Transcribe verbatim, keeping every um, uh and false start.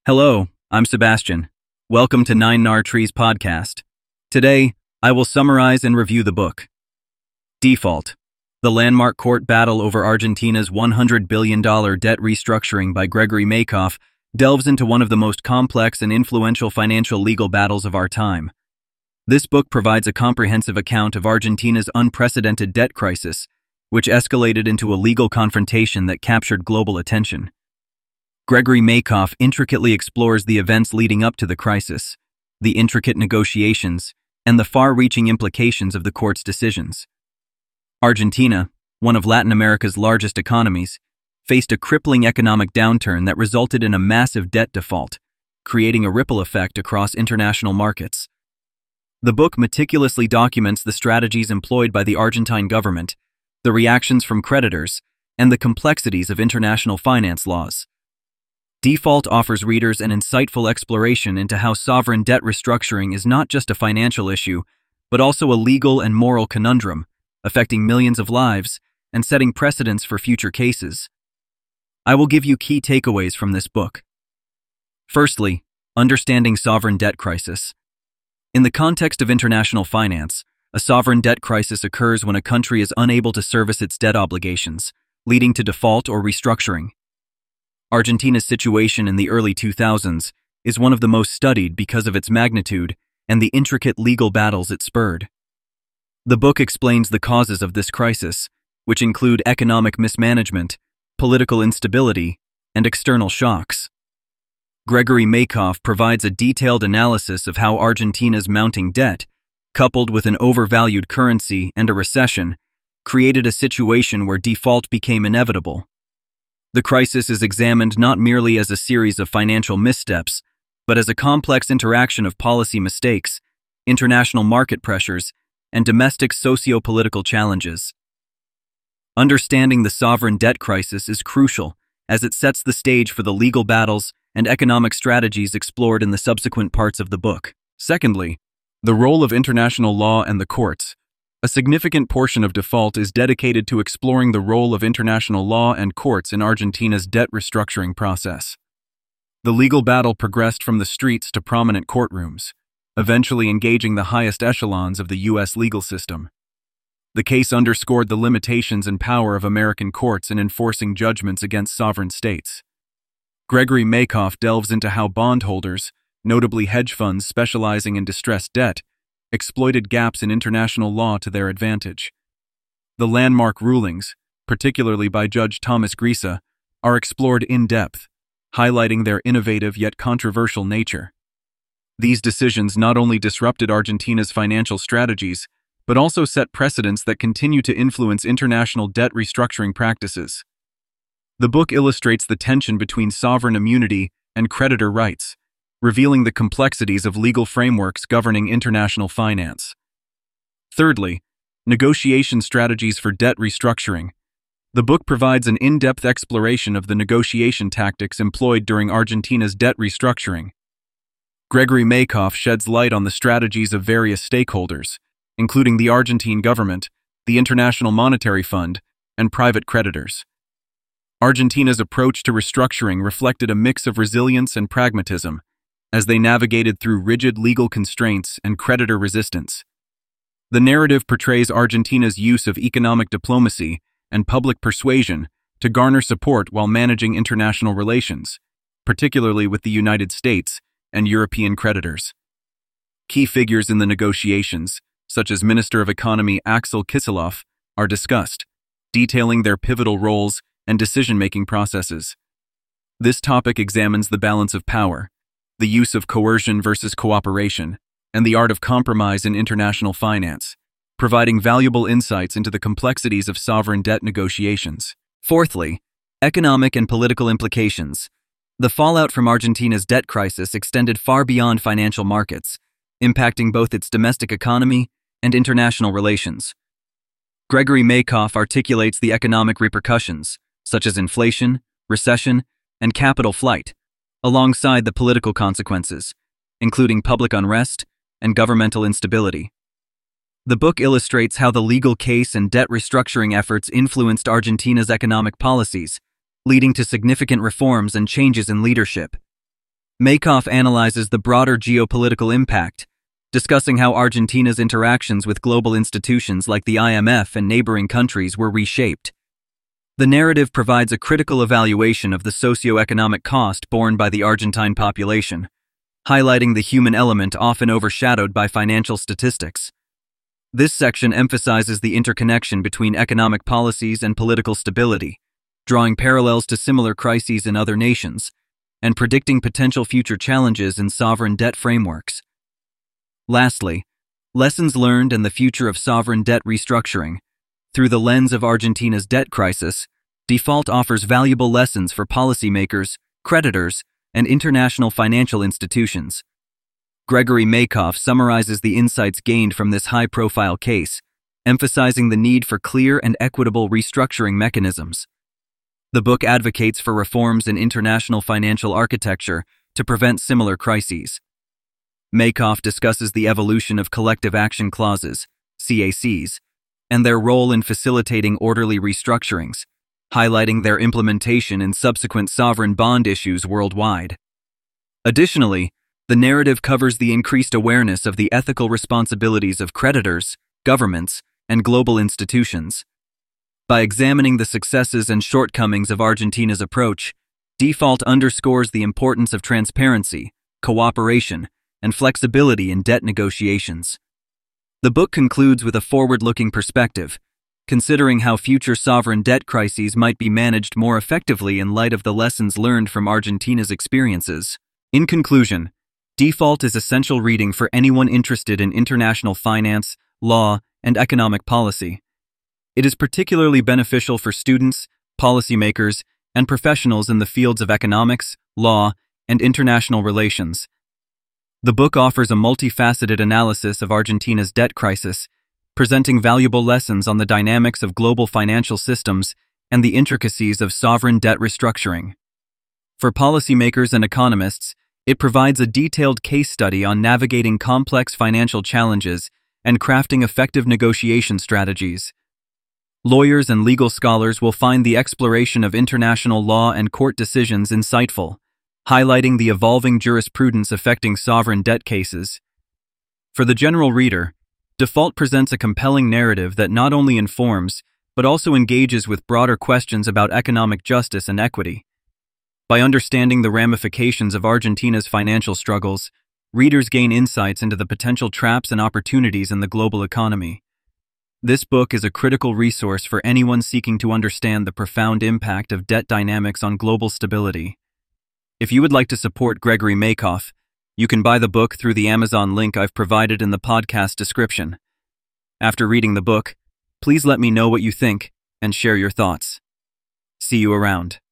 Hello, I'm Sebastian. Welcome to Nine Nar Trees podcast. Today, I will summarize and review the book. Default: The Landmark Court Battle over Argentina's one hundred billion dollars Debt Restructuring by Gregory Makoff delves into one of the most complex and influential financial legal battles of our time. This book provides a comprehensive account of Argentina's unprecedented debt crisis, which escalated into a legal confrontation that captured global attention. Gregory Makoff intricately explores the events leading up to the crisis, the intricate negotiations, and the far-reaching implications of the court's decisions. Argentina, one of Latin America's largest economies, faced a crippling economic downturn that resulted in a massive debt default, creating a ripple effect across international markets. The book meticulously documents the strategies employed by the Argentine government, the reactions from creditors, and the complexities of international finance laws. Default offers readers an insightful exploration into how sovereign debt restructuring is not just a financial issue, but also a legal and moral conundrum, affecting millions of lives and setting precedents for future cases. I will give you key takeaways from this book. Firstly, understanding sovereign debt crisis. In the context of international finance, a sovereign debt crisis occurs when a country is unable to service its debt obligations, leading to default or restructuring. Argentina's situation in the early two thousands is one of the most studied because of its magnitude and the intricate legal battles it spurred. The book explains the causes of this crisis, which include economic mismanagement, political instability, and external shocks. Gregory Makoff provides a detailed analysis of how Argentina's mounting debt, coupled with an overvalued currency and a recession, created a situation where default became inevitable. The crisis is examined not merely as a series of financial missteps, but as a complex interaction of policy mistakes, international market pressures, and domestic socio-political challenges. Understanding the sovereign debt crisis is crucial, as it sets the stage for the legal battles and economic strategies explored in the subsequent parts of the book. Secondly, the role of international law and the courts. A significant portion of Default is dedicated to exploring the role of international law and courts in Argentina's debt restructuring process. The legal battle progressed from the streets to prominent courtrooms, eventually engaging the highest echelons of the U S legal system. The case underscored the limitations and power of American courts in enforcing judgments against sovereign states. Gregory Makoff delves into how bondholders, notably hedge funds specializing in distressed debt, exploited gaps in international law to their advantage. The landmark rulings, particularly by Judge Thomas Grisa, are explored in depth, highlighting their innovative yet controversial nature. These decisions not only disrupted Argentina's financial strategies, but also set precedents that continue to influence international debt restructuring practices. The book illustrates the tension between sovereign immunity and creditor rights, revealing the complexities of legal frameworks governing international finance. Thirdly, negotiation strategies for debt restructuring. The book provides an in-depth exploration of the negotiation tactics employed during Argentina's debt restructuring. Gregory Makoff sheds light on the strategies of various stakeholders, including the Argentine government, the International Monetary Fund, and private creditors. Argentina's approach to restructuring reflected a mix of resilience and pragmatism, as they navigated through rigid legal constraints and creditor resistance. The narrative portrays Argentina's use of economic diplomacy and public persuasion to garner support while managing international relations, particularly with the United States and European creditors. Key figures in the negotiations, such as Minister of Economy Axel Kicillof, are discussed, detailing their pivotal roles and decision-making processes. This topic examines the balance of power, the use of coercion versus cooperation, and the art of compromise in international finance, providing valuable insights into the complexities of sovereign debt negotiations. Fourthly, economic and political implications. The fallout from Argentina's debt crisis extended far beyond financial markets, impacting both its domestic economy and international relations. Gregory Makoff articulates the economic repercussions, such as inflation, recession, and capital flight, alongside the political consequences, including public unrest and governmental instability. The book illustrates how the legal case and debt restructuring efforts influenced Argentina's economic policies, leading to significant reforms and changes in leadership. Makoff analyzes the broader geopolitical impact, discussing how Argentina's interactions with global institutions like the I M F and neighboring countries were reshaped. The narrative provides a critical evaluation of the socio-economic cost borne by the Argentine population, highlighting the human element often overshadowed by financial statistics. This section emphasizes the interconnection between economic policies and political stability, drawing parallels to similar crises in other nations, and predicting potential future challenges in sovereign debt frameworks. Lastly, lessons learned and the future of sovereign debt restructuring. Through the lens of Argentina's debt crisis, Default offers valuable lessons for policymakers, creditors, and international financial institutions. Gregory Makoff summarizes the insights gained from this high-profile case, emphasizing the need for clear and equitable restructuring mechanisms. The book advocates for reforms in international financial architecture to prevent similar crises. Makoff discusses the evolution of collective action clauses, C A Cs, and their role in facilitating orderly restructurings, highlighting their implementation in subsequent sovereign bond issues worldwide. Additionally, the narrative covers the increased awareness of the ethical responsibilities of creditors, governments, and global institutions. By examining the successes and shortcomings of Argentina's approach, Default underscores the importance of transparency, cooperation, and flexibility in debt negotiations. The book concludes with a forward-looking perspective, considering how future sovereign debt crises might be managed more effectively in light of the lessons learned from Argentina's experiences. In conclusion, Default is essential reading for anyone interested in international finance, law, and economic policy. It is particularly beneficial for students, policymakers, and professionals in the fields of economics, law, and international relations. The book offers a multifaceted analysis of Argentina's debt crisis, presenting valuable lessons on the dynamics of global financial systems and the intricacies of sovereign debt restructuring. For policymakers and economists, it provides a detailed case study on navigating complex financial challenges and crafting effective negotiation strategies. Lawyers and legal scholars will find the exploration of international law and court decisions insightful, highlighting the evolving jurisprudence affecting sovereign debt cases. For the general reader, Default presents a compelling narrative that not only informs, but also engages with broader questions about economic justice and equity. By understanding the ramifications of Argentina's financial struggles, readers gain insights into the potential traps and opportunities in the global economy. This book is a critical resource for anyone seeking to understand the profound impact of debt dynamics on global stability. If you would like to support Gregory Makoff, you can buy the book through the Amazon link I've provided in the podcast description. After reading the book, please let me know what you think and share your thoughts. See you around.